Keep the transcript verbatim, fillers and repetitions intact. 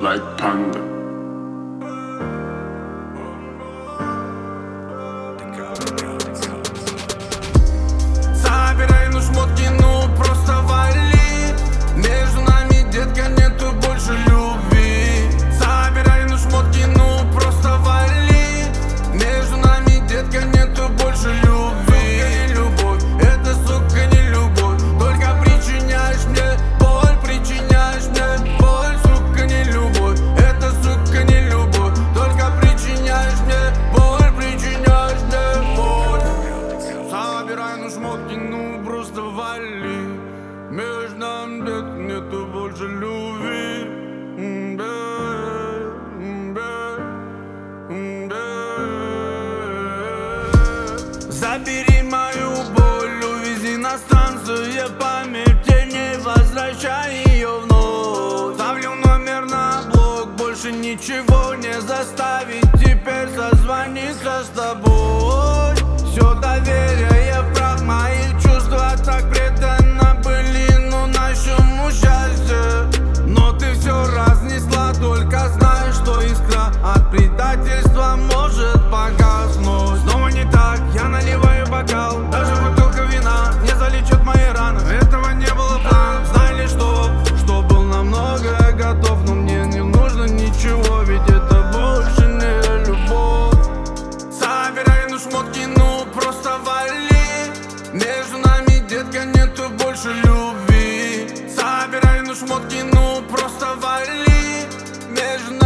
like panda. Собирай, ну шмотки, ну просто вали. Между нами, детка, нету больше любви. Собирай, ну шмотки, ну просто вали. Между нами, детка, нету больше любви. Не любовь, это, сука, не любовь. Только причиняешь мне боль, причиняешь мне боль. Сука, не любовь, это, сука, не любовь. Только причиняешь мне боль, причиняешь мне боль. Собирай, ну шмотки, ну просто вали. Между нами, детка, нету больше любви. М-бе, м-бе, м-бе. Забери мою боль, увези на станцию памяти, не возвращай ее вновь. Ставлю номер на блок, больше ничего не заставить теперь созвониться с тобой. Все доверие в прах, мои чувства так преданно были, ну нашему счастью. Но ты все разнесла, только знай, что искра от предательства может погаснуть. Снова не так, я наливаю бокал, даже бутылка вина не залечит мои раны. Этого не было плана, знали, что, что был намного готов. Но мне не нужно ничего, ведь это больше не любовь. Собирай, ну шмотки, ну просто вали. Между нами, детка, нету больше любви. Собирай, ну шмотки, ну просто вали. Между